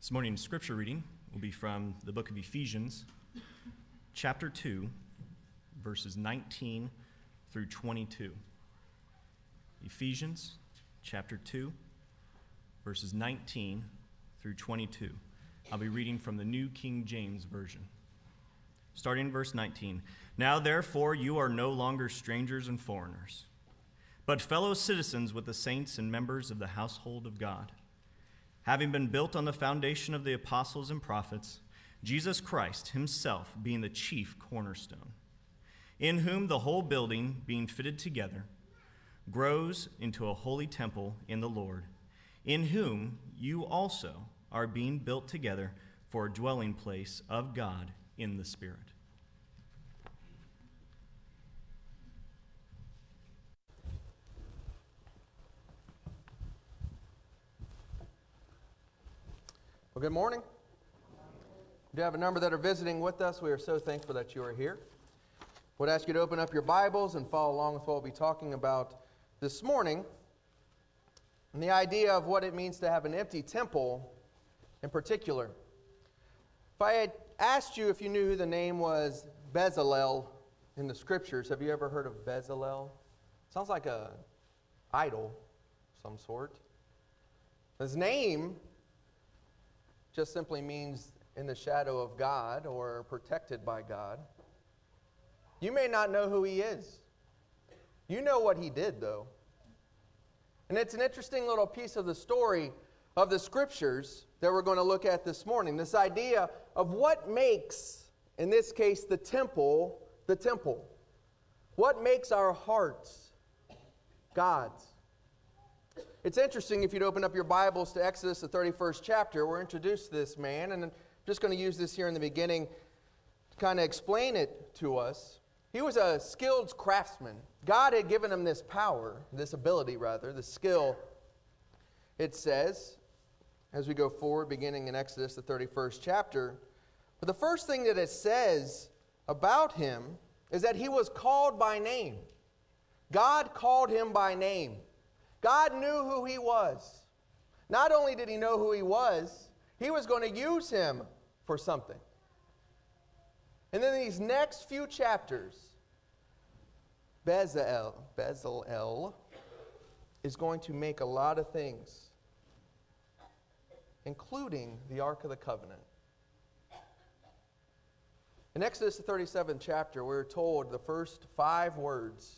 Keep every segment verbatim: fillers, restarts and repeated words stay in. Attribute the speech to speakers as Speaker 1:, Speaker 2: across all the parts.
Speaker 1: This morning's scripture reading will be from the book of Ephesians, chapter two, verses nineteen through twenty-two. Ephesians, chapter two, verses nineteen through twenty-two. I'll be reading from the New King James Version. Starting in verse nineteen. Now therefore you are no longer strangers and foreigners, but fellow citizens with the saints and members of the household of God, having been built on the foundation of the apostles and prophets, Jesus Christ himself being the chief cornerstone, in whom the whole building, being fitted together, grows into a holy temple in the Lord, in whom you also are being built together for a dwelling place of God in the Spirit.
Speaker 2: Well, good morning. We do have a number that are visiting with us. We are so thankful that you are here. I would ask you to open up your Bibles and follow along with what we'll be talking about this morning, and the idea of what it means to have an empty temple in particular. If I had asked you if you knew who the name was Bezalel in the Scriptures, have you ever heard of Bezalel? Sounds like a idol of some sort. His name just simply means in the shadow of God or protected by God. You may not know who he is. You know what he did, though. And it's an interesting little piece of the story of the Scriptures that we're going to look at this morning. This idea of what makes, in this case, the temple, the temple. What makes our hearts God's? It's interesting if you'd open up your Bibles to Exodus, the thirty-first chapter. We're introduced to this man, and I'm just going to use this here in the beginning to kind of explain it to us. He was a skilled craftsman. God had given him this power, this ability rather, the skill. It says, as we go forward, beginning in Exodus, the thirty-first chapter, but the first thing that it says about him is that he was called by name. God called him by name. God knew who he was. Not only did he know who he was, he was going to use him for something. And then these next few chapters, Bezalel, Bezalel is going to make a lot of things, including the Ark of the Covenant. In Exodus, the thirty-seventh chapter, we're told the first five words.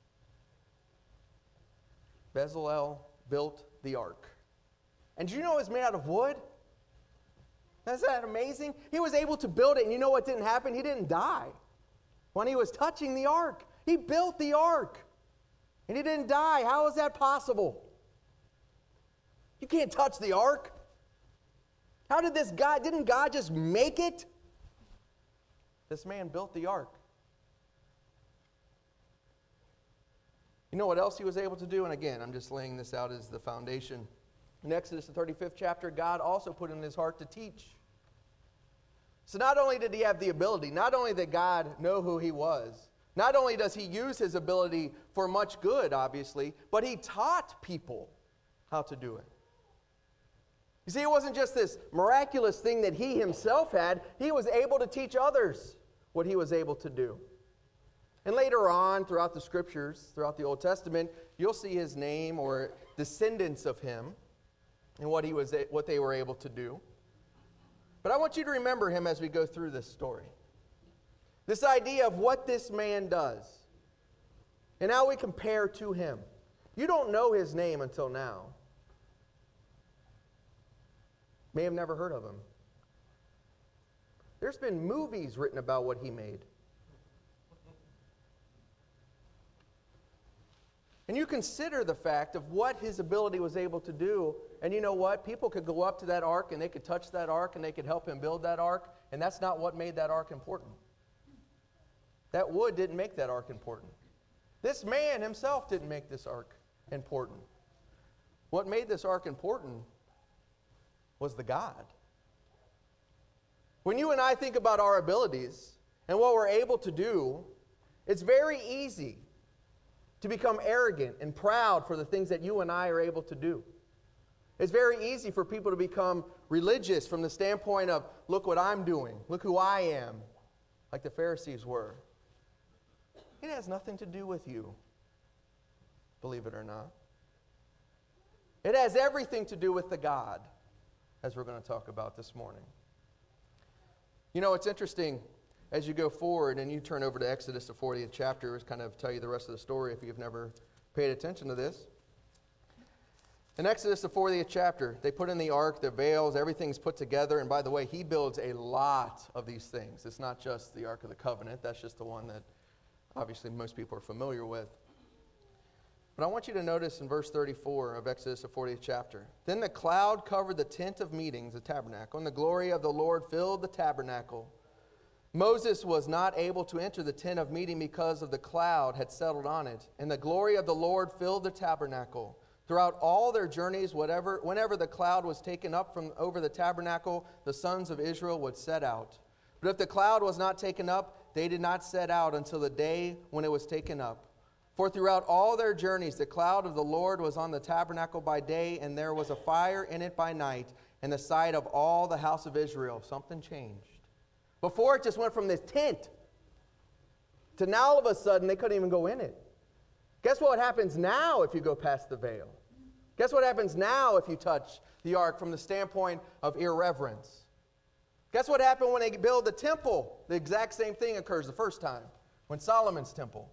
Speaker 2: Bezalel built the ark. And do you know it was made out of wood? Isn't that amazing? He was able to build it, and you know what didn't happen? He didn't die when he was touching the ark. He built the ark, and he didn't die. How is that possible? You can't touch the ark. How did this God, didn't God just make it? This man built the ark. You know what else he was able to do? And again, I'm just laying this out as the foundation. In Exodus, the thirty-fifth chapter, God also put in his heart to teach. So not only did he have the ability, not only did God know who he was, not only does he use his ability for much good, obviously, but he taught people how to do it. You see, it wasn't just this miraculous thing that he himself had. He was able to teach others what he was able to do. And later on, throughout the Scriptures, throughout the Old Testament, you'll see his name or descendants of him and what he was, what they were able to do. But I want you to remember him as we go through this story. This idea of what this man does and how we compare to him. You don't know his name until now. May have never heard of him. There's been movies written about what he made. And you consider the fact of what his ability was able to do, and you know what? People could go up to that ark, and they could touch that ark, and they could help him build that ark, and that's not what made that ark important. That wood didn't make that ark important. This man himself didn't make this ark important. What made this ark important was the God. When you and I think about our abilities and what we're able to do, it's very easy to become arrogant and proud for the things that you and I are able to do. It's very easy for people to become religious from the standpoint of, look what I'm doing, look who I am, like the Pharisees were. It has nothing to do with you, believe it or not. It has everything to do with the God, as we're going to talk about this morning. You know, it's interesting, as you go forward and you turn over to Exodus, the fortieth chapter, to kind of tell you the rest of the story if you've never paid attention to this. In Exodus, the fortieth chapter, they put in the ark, the veils, everything's put together. And by the way, he builds a lot of these things. It's not just the Ark of the Covenant. That's just the one that obviously most people are familiar with. But I want you to notice in verse thirty-four of Exodus, the fortieth chapter. Then the cloud covered the tent of meetings, the tabernacle, and the glory of the Lord filled the tabernacle. Moses was not able to enter the tent of meeting because of the cloud had settled on it. And the glory of the Lord filled the tabernacle. Throughout all their journeys, whatever, whenever the cloud was taken up from over the tabernacle, the sons of Israel would set out. But if the cloud was not taken up, they did not set out until the day when it was taken up. For throughout all their journeys, the cloud of the Lord was on the tabernacle by day, and there was a fire in it by night, in the sight of all the house of Israel. Something changed. Before, it just went from this tent to now all of a sudden they couldn't even go in it. Guess what happens now if you go past the veil? Guess what happens now if you touch the ark from the standpoint of irreverence? Guess what happened when they build the temple? The exact same thing occurs the first time, when Solomon's temple.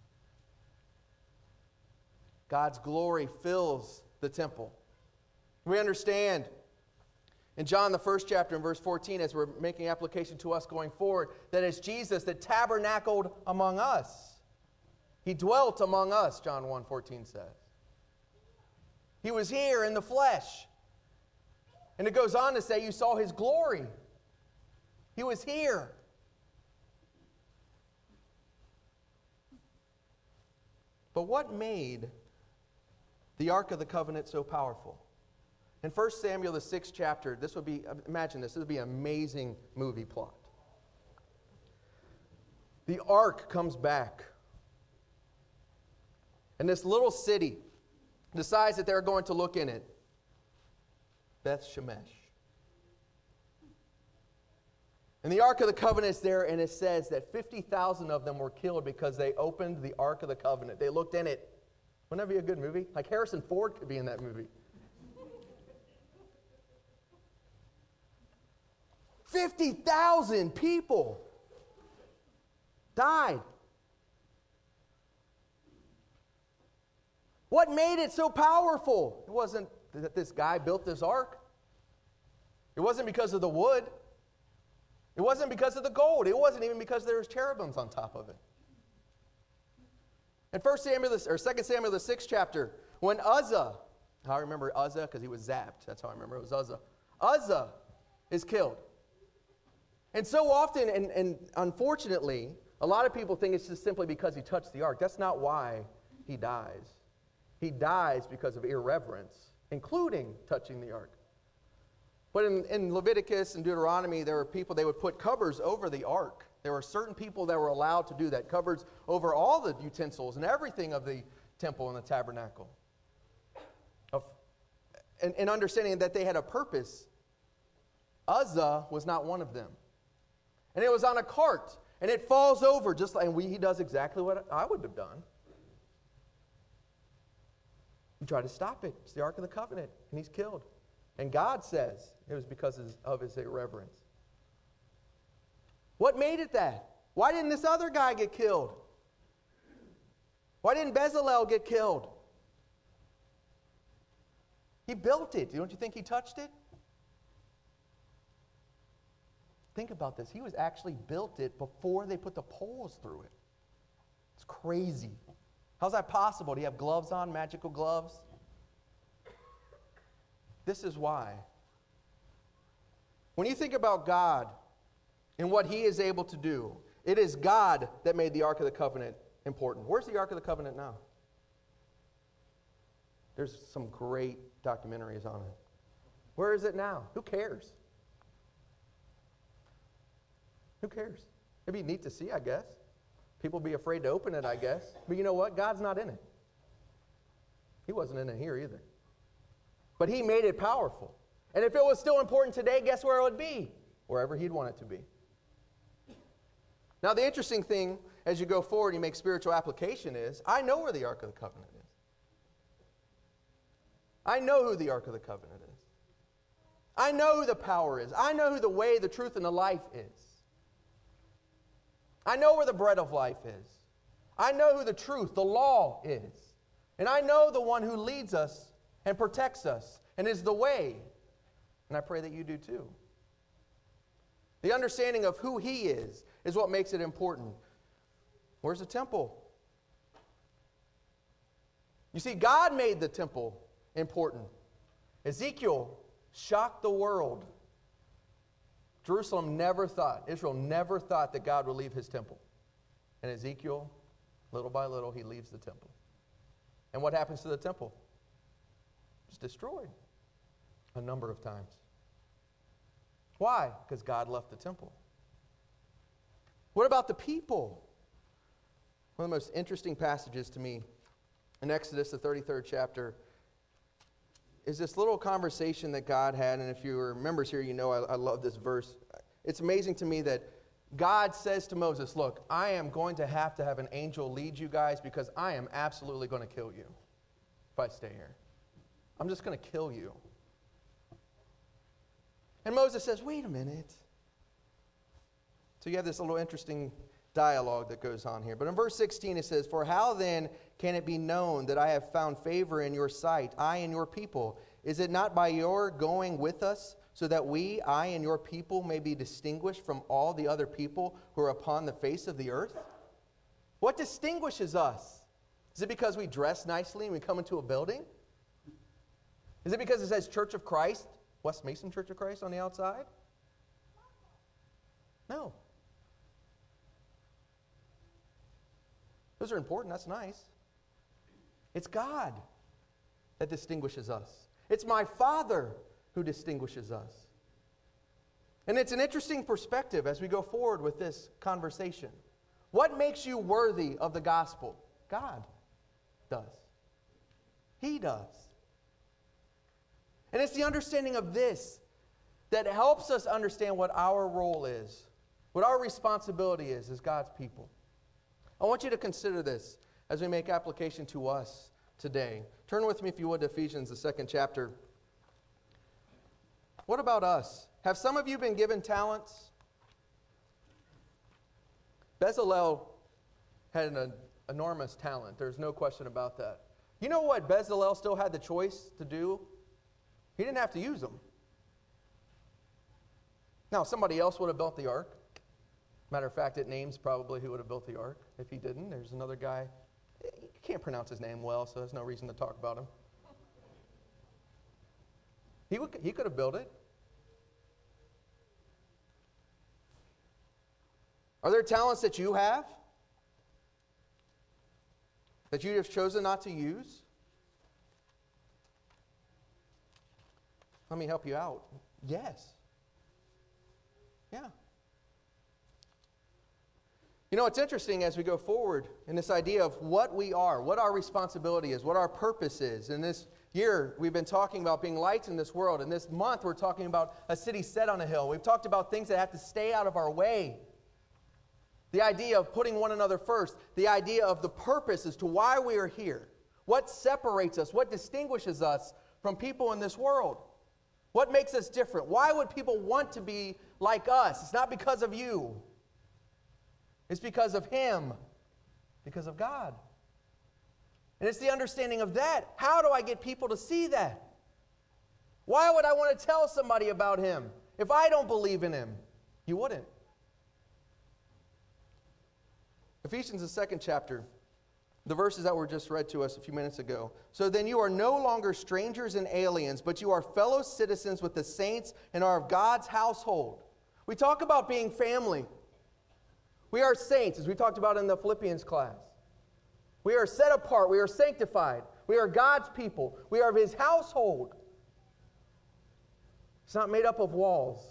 Speaker 2: God's glory fills the temple. We understand in John, the first chapter, in verse fourteen, as we're making application to us going forward, that it's Jesus that tabernacled among us. He dwelt among us, John one fourteen says. He was here in the flesh. And it goes on to say you saw his glory. He was here. But what made the Ark of the Covenant so powerful? In First Samuel, the sixth chapter, this would be, imagine this, this would be an amazing movie plot. The Ark comes back. And this little city decides that they're going to look in it. Beth Shemesh. And the Ark of the Covenant is there, and it says that fifty thousand of them were killed because they opened the Ark of the Covenant. They looked in it. Wouldn't that be a good movie? Like Harrison Ford could be in that movie. fifty thousand people died. What made it so powerful? It wasn't that this guy built this ark. It wasn't because of the wood. It wasn't because of the gold. It wasn't even because there was cherubims on top of it. In First Samuel, or Second Samuel, the sixth chapter, when Uzzah, I remember Uzzah because he was zapped. That's how I remember it was Uzzah. Uzzah is killed. And so often, and, and unfortunately, a lot of people think it's just simply because he touched the ark. That's not why he dies. He dies because of irreverence, including touching the ark. But in, in Leviticus and Deuteronomy, there were people, they would put covers over the ark. There were certain people that were allowed to do that, covers over all the utensils and everything of the temple and the tabernacle. Of, and, and understanding that they had a purpose. Uzzah was not one of them. And it was on a cart, and it falls over just like, and we, he does exactly what I would have done. He tried to stop it. It's the Ark of the Covenant, and he's killed. And God says it was because of his irreverence. What made it that? Why didn't this other guy get killed? Why didn't Bezalel get killed? He built it. Don't you think he touched it? Think about this. He was actually built it before they put the poles through it. It's crazy. How's that possible? Do you have gloves on, magical gloves? This is why. When you think about God and what he is able to do, it is God that made the Ark of the Covenant important. Where's the Ark of the Covenant now? There's some great documentaries on it. Where is it now? Who cares? Who cares? It'd be neat to see, I guess. People be afraid to open it, I guess. But you know what? God's not in it. He wasn't in it here either. But he made it powerful. And if it was still important today, guess where it would be? Wherever he'd want it to be. Now, the interesting thing as you go forward and you make spiritual application is, I know where the Ark of the Covenant is. I know who the Ark of the Covenant is. I know who the power is. I know who the way, the truth, and the life is. I know where the bread of life is. I know who the truth, the law is. And I know the one who leads us and protects us and is the way. And I pray that you do too. The understanding of who he is is what makes it important. Where's the temple? You see, God made the temple important. Ezekiel shocked the world. Jerusalem never thought, Israel never thought that God would leave his temple. And Ezekiel, little by little, he leaves the temple. And what happens to the temple? It's destroyed a number of times. Why? Because God left the temple. What about the people? One of the most interesting passages to me in Exodus, the thirty-third chapter, is this little conversation that God had. And if you are members here, you know I, I love this verse. It's amazing to me that God says to Moses, look, I am going to have to have an angel lead you guys because I am absolutely going to kill you if I stay here. I'm just going to kill you. And Moses says, wait a minute. So you have this little interesting dialogue that goes on here. But in verse sixteen it says, for how then can it be known that I have found favor in your sight, I and your people? Is it not by your going with us, so that we, I and your people, may be distinguished from all the other people who are upon the face of the earth? What distinguishes us? Is it because we dress nicely and we come into a building? Is it because it says Church of Christ, West Mason Church of Christ on the outside? No. Those are important. That's nice. It's God that distinguishes us. It's my Father who distinguishes us. And it's an interesting perspective as we go forward with this conversation. What makes you worthy of the gospel? God does. He does. And it's the understanding of this that helps us understand what our role is, what our responsibility is as God's people. I want you to consider this as we make application to us today. Turn with me, if you would, to Ephesians, the second chapter. What about us? Have some of you been given talents? Bezalel had an enormous talent. There's no question about that. You know what Bezalel still had the choice to do? He didn't have to use them. Now, somebody else would have built the ark. Matter of fact, it names probably who would have built the ark. If he didn't, there's another guy. You can't pronounce his name well, so there's no reason to talk about him. He, would, he could have built it. Are there talents that you have that you have chosen not to use? Let me help you out. Yes. Yeah. You know, it's interesting as we go forward in this idea of what we are, what our responsibility is, what our purpose is. In this year, we've been talking about being lights in this world. And this month, we're talking about a city set on a hill. We've talked about things that have to stay out of our way. The idea of putting one another first. The idea of the purpose as to why we are here. What separates us? What distinguishes us from people in this world? What makes us different? Why would people want to be like us? It's not because of you. It's because of Him. Because of God. And it's the understanding of that. How do I get people to see that? Why would I want to tell somebody about Him if I don't believe in Him? You wouldn't. Ephesians, the second chapter, the verses that were just read to us a few minutes ago. So then you are no longer strangers and aliens, but you are fellow citizens with the saints and are of God's household. We talk about being family. We are saints, as we talked about in the Philippians class. We are set apart. We are sanctified. We are God's people. We are of His household. It's not made up of walls.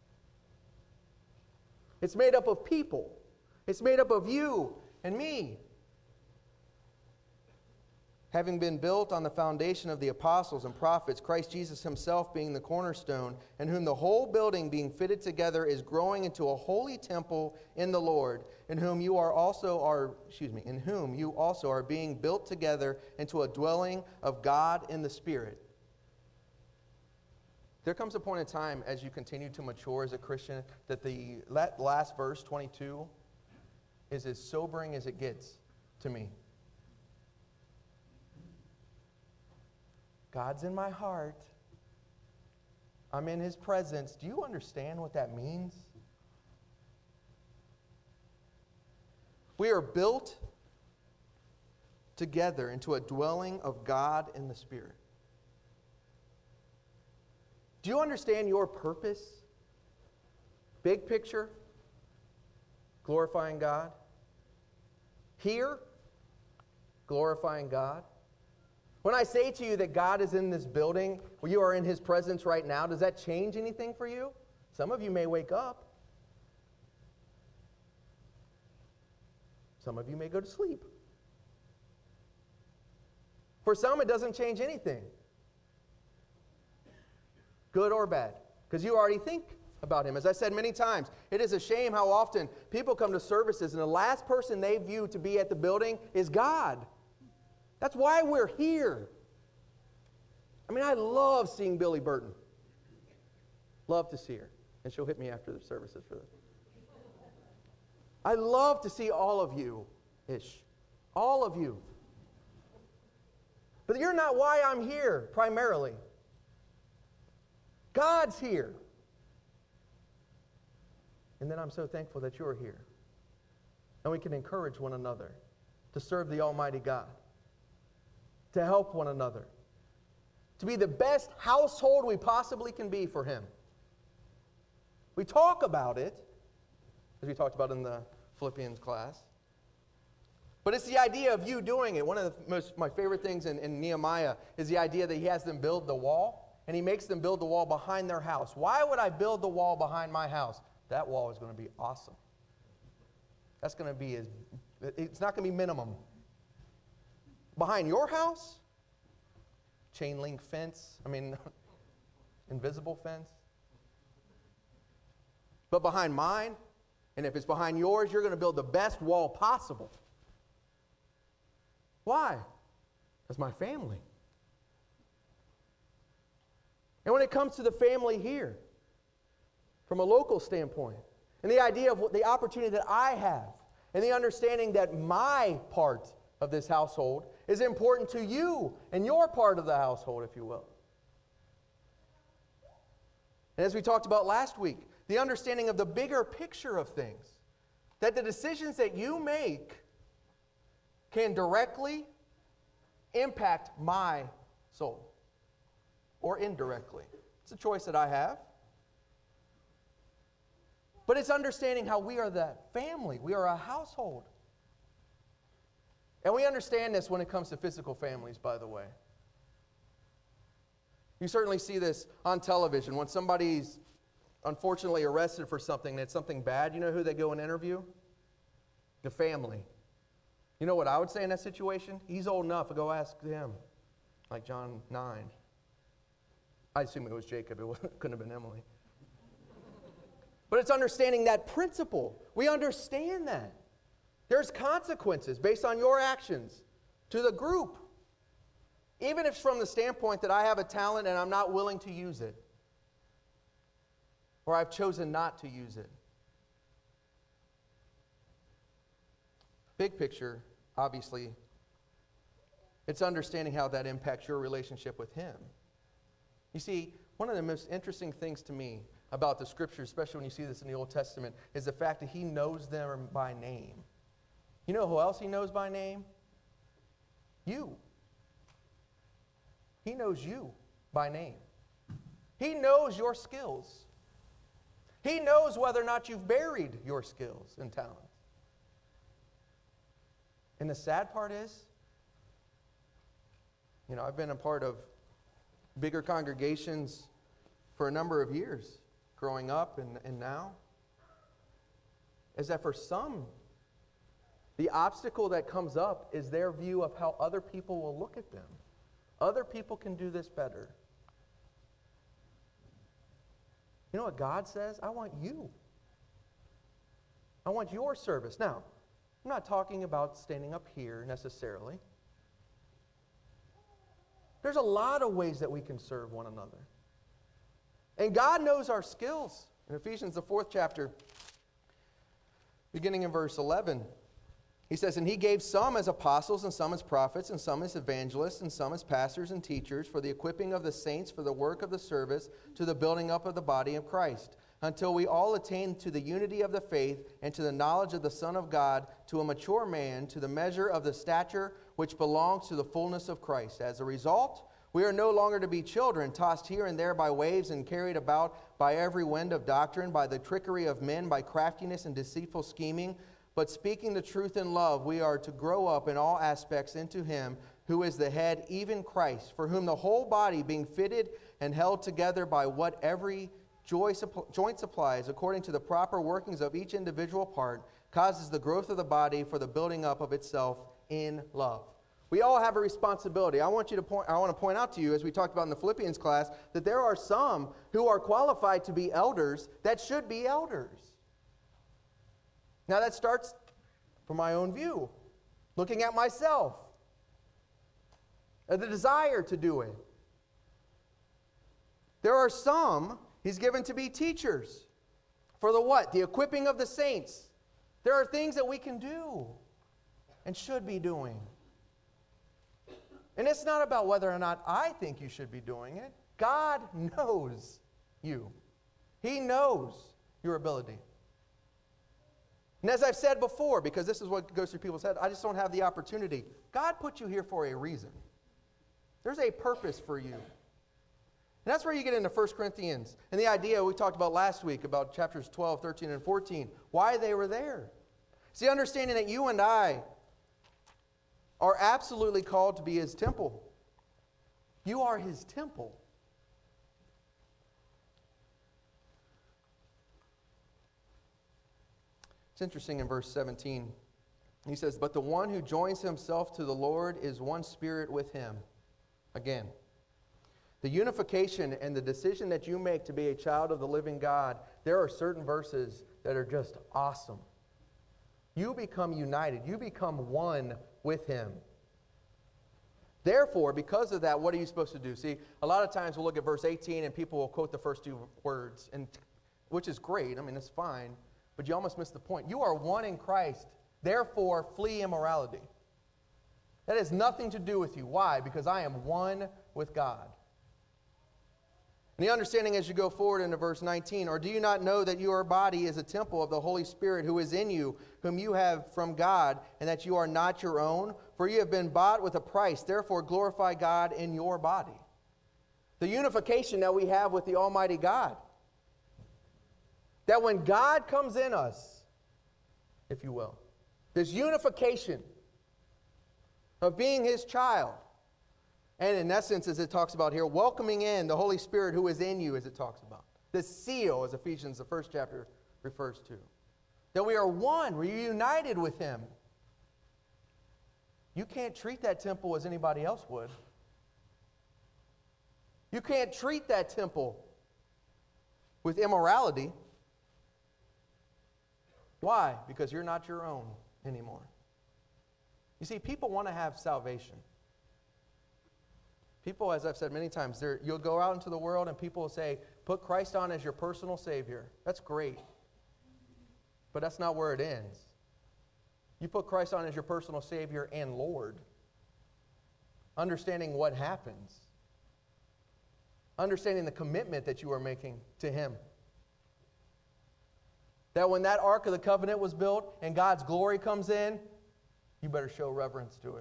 Speaker 2: It's made up of people. It's made up of you and me. having been built on the foundation of the apostles and prophets, Christ Jesus himself being the cornerstone, in whom the whole building being fitted together is growing into a holy temple in the Lord, in whom you are also are, excuse me, in whom you also are being built together into a dwelling of God in the Spirit. There comes a point in time as you continue to mature as a Christian that the last verse, twenty-two, is as sobering as it gets to me. God's in my heart. I'm in his presence. Do you understand what that means? We are built together into a dwelling of God in the Spirit. Do you understand your purpose? Big picture, glorifying God. Here, glorifying God. When I say to you that God is in this building, where you are in his presence right now, does that change anything for you? Some of you may wake up. Some of you may go to sleep. For some, it doesn't change anything, good or bad, because you already think about him. As I said many times, it is a shame how often people come to services and the last person they view to be at the building is God. That's why we're here. I mean, I love seeing Billy Burton. Love to see her. And she'll hit me after the services for this. I love to see all of you-ish. All of you. But you're not why I'm here, primarily. God's here. And then I'm so thankful that you're here. And we can encourage one another to serve the Almighty God, to help one another, to be the best household we possibly can be for him. We talk about it, as we talked about in the Philippians class. But it's the idea of you doing it. One of the most my favorite things in, in Nehemiah is the idea that he has them build the wall, and he makes them build the wall behind their house. Why would I build the wall behind my house? That wall is going to be awesome. That's going to be, as, it's not going to be minimum. Behind your house, chain link fence, I mean, invisible fence. But behind mine, and if it's behind yours, you're going to build the best wall possible. Why? That's my family. And when it comes to the family here, from a local standpoint, and the idea of what, the opportunity that I have, and the understanding that my part of this household is important to you and your part of the household, if you will. And as we talked about last week, the understanding of the bigger picture of things, that the decisions that you make can directly impact my soul, or indirectly. It's a choice that I have. But it's understanding how we are that family. We are a household. And we understand this when it comes to physical families, by the way. You certainly see this on television. When somebody's unfortunately arrested for something, and it's something bad, you know who they go and interview? The family. You know what I would say in that situation? He's old enough to go ask him, like John nine. I assume it was Jacob. It couldn't have been Emily. But it's understanding that principle. We understand that. There's consequences based on your actions to the group. Even if it's from the standpoint that I have a talent and I'm not willing to use it. Or I've chosen not to use it. Big picture, obviously, it's understanding how that impacts your relationship with him. You see, one of the most interesting things to me about the Scriptures, especially when you see this in the Old Testament, is the fact that he knows them by name. You know who else he knows by name? You. He knows you by name. He knows your skills. He knows whether or not you've buried your skills and talents. And the sad part is, you know, I've been a part of bigger congregations for a number of years, growing up and, and now, is that for some, The obstacle that comes up is their view of how other people will look at them. Other people can do this better. You know what God says? I want you. I want your service. Now, I'm not talking about standing up here necessarily. There's a lot of ways that we can serve one another. And God knows our skills. In Ephesians, the fourth chapter, beginning in verse eleven, he says, "And he gave some as apostles, and some as prophets, and some as evangelists, and some as pastors and teachers, for the equipping of the saints, for the work of the service, to the building up of the body of Christ, until we all attain to the unity of the faith, and to the knowledge of the Son of God, to a mature man, to the measure of the stature which belongs to the fullness of Christ. As a result, we are no longer to be children, tossed here and there by waves and carried about by every wind of doctrine, by the trickery of men, by craftiness and deceitful scheming. But speaking the truth in love, we are to grow up in all aspects into Him who is the head, even Christ, for whom the whole body, being fitted and held together by what every joint supplies, according to the proper workings of each individual part, causes the growth of the body for the building up of itself in love." We all have a responsibility. I want you to point, I want to point out to you, as we talked about in the Philippians class, that there are some who are qualified to be elders that should be elders. Now that starts from my own view, looking at myself, the desire to do it. There are some He's given to be teachers. For the what? The equipping of the saints. There are things that we can do and should be doing. And it's not about whether or not I think you should be doing it. God knows you. He knows your ability. And as I've said before, because this is what goes through people's heads, I just don't have the opportunity. God put you here for a reason. There's a purpose for you. And that's where you get into First Corinthians. And the idea we talked about last week about chapters twelve, thirteen, and fourteen, why they were there. See, understanding that you and I are absolutely called to be His temple. You are His temple. It's interesting in verse seventeen. He says, "But the one who joins himself to the Lord is one spirit with Him." Again, the unification and the decision that you make to be a child of the living God, there are certain verses that are just awesome. You become united. You become one with Him. Therefore, because of that, what are you supposed to do? See, a lot of times we'll look at verse eighteen and people will quote the first two words, and which is great. I mean, it's fine. But you almost miss the point. You are one in Christ. Therefore, flee immorality. That has nothing to do with you. Why? Because I am one with God. And the understanding as you go forward into verse nineteen, "Or do you not know that your body is a temple of the Holy Spirit who is in you, whom you have from God, and that you are not your own? For you have been bought with a price. Therefore glorify God in your body." The unification that we have with the Almighty God. That when God comes in us, if you will, this unification of being His child, and in essence, as it talks about here, welcoming in the Holy Spirit who is in you, as it talks about. The seal, as Ephesians, the first chapter, refers to. That we are one, we're united with Him. You can't treat that temple as anybody else would. You can't treat that temple with immorality. Why? Because you're not your own anymore. You see, people want to have salvation. People, as I've said many times, you'll go out into the world and people will say, put Christ on as your personal Savior. That's great. But that's not where it ends. You put Christ on as your personal Savior and Lord. Understanding what happens. Understanding the commitment that you are making to Him. That when that Ark of the Covenant was built and God's glory comes in, you better show reverence to it.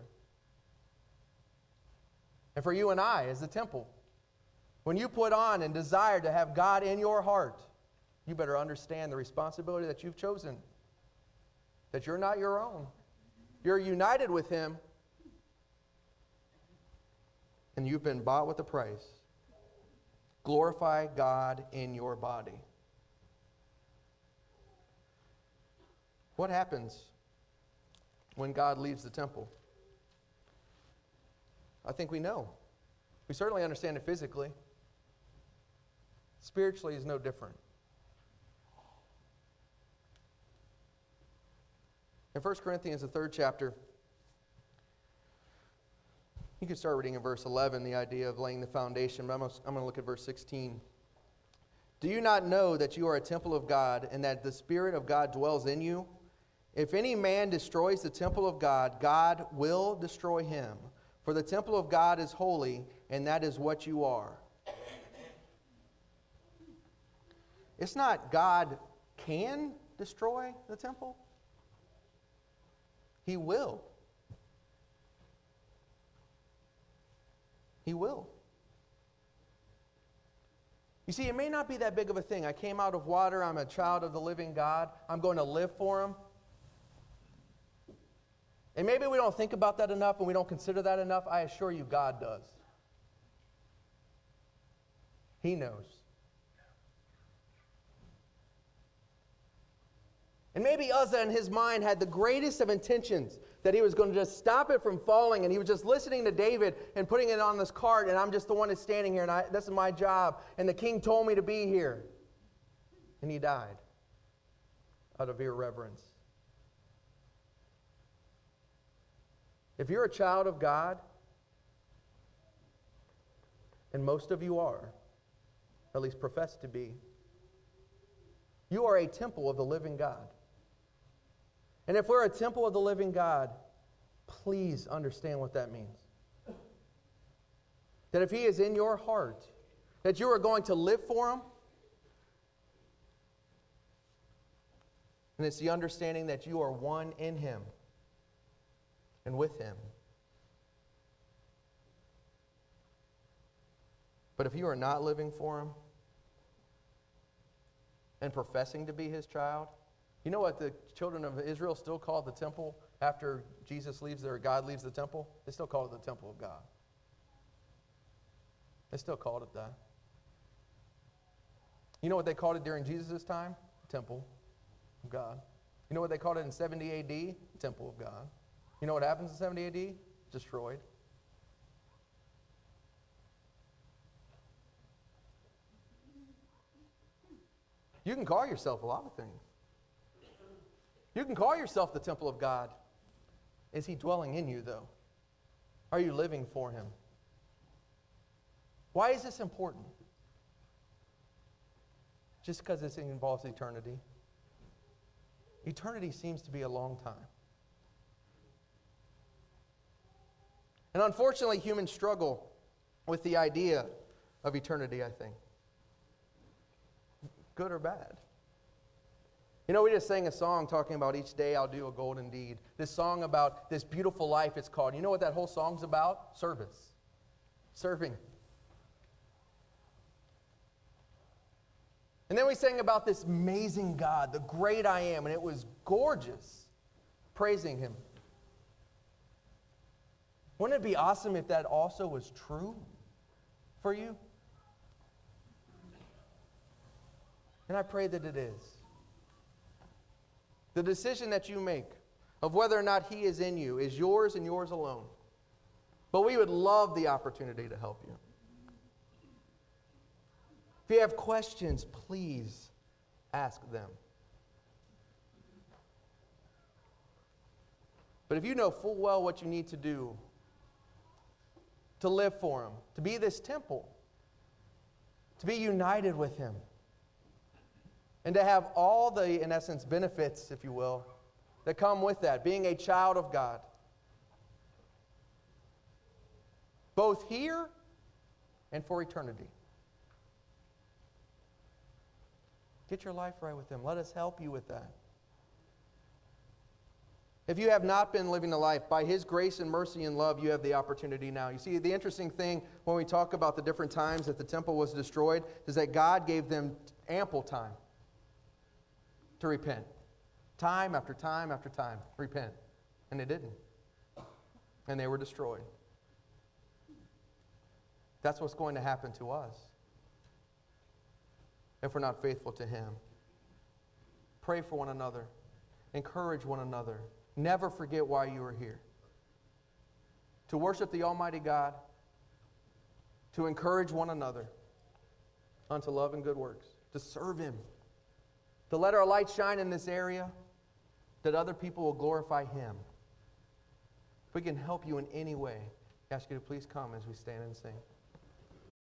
Speaker 2: And for you and I, as the temple, when you put on and desire to have God in your heart, you better understand the responsibility that you've chosen. That you're not your own. You're united with Him. And you've been bought with a price. Glorify God in your body. What happens when God leaves the temple? I think we know. We certainly understand it physically. Spiritually is no different. In First Corinthians, the third chapter, you can start reading in verse eleven, the idea of laying the foundation, but I'm going to look at verse sixteen. Do you not know that you are a temple of God, and that the Spirit of God dwells in you? If any man destroys the temple of God, God will destroy him. For the temple of God is holy, and that is what you are. It's not God can destroy the temple. He will. He will. You see, it may not be that big of a thing. I came out of water. I'm a child of the living God. I'm going to live for Him. And maybe we don't think about that enough and we don't consider that enough. I assure you, God does. He knows. And maybe Uzzah in his mind had the greatest of intentions, that he was going to just stop it from falling, and he was just listening to David and putting it on this cart, and I'm just the one that's standing here, and I, this is my job, and the king told me to be here. And he died out of irreverence. If you're a child of God, and most of you are, at least profess to be, you are a temple of the living God. And if we're a temple of the living God, please understand what that means. That if He is in your heart, that you are going to live for Him, and it's the understanding that you are one in Him and with Him. But if you are not living for Him and professing to be His child, you know what the children of Israel still call the temple after Jesus leaves there, or God leaves the temple? They still call it the temple of God. They still called it that. You know what they called it during Jesus' time? Temple of God. You know what they called it in seventy A D? Temple of God. You know what happens in seventy A D? Destroyed. You can call yourself a lot of things. You can call yourself the temple of God. Is He dwelling in you, though? Are you living for Him? Why is this important? Just because this involves eternity. Eternity seems to be a long time. And unfortunately, humans struggle with the idea of eternity, I think. Good or bad. You know, we just sang a song talking about each day I'll do a golden deed. This song about this beautiful life, it's called. You know what that whole song's about? Service. Serving. And then we sang about this amazing God, the great I am, and it was gorgeous, praising Him. Wouldn't it be awesome if that also was true for you? And I pray that it is. The decision that you make of whether or not He is in you is yours and yours alone. But we would love the opportunity to help you. If you have questions, please ask them. But if you know full well what you need to do to live for Him, to be this temple, to be united with Him, and to have all the, in essence, benefits, if you will, that come with that, being a child of God. Both here and for eternity. Get your life right with Him. Let us help you with that. If you have not been living the life, by His grace and mercy and love, you have the opportunity now. You see, the interesting thing when we talk about the different times that the temple was destroyed is that God gave them ample time to repent. Time after time after time. Repent. And they didn't. And they were destroyed. That's what's going to happen to us if we're not faithful to Him. Pray for one another. Encourage one another. Never forget why you are here. To worship the Almighty God, to encourage one another unto love and good works, to serve Him, to let our light shine in this area that other people will glorify Him. If we can help you in any way, I ask you to please come as we stand and sing.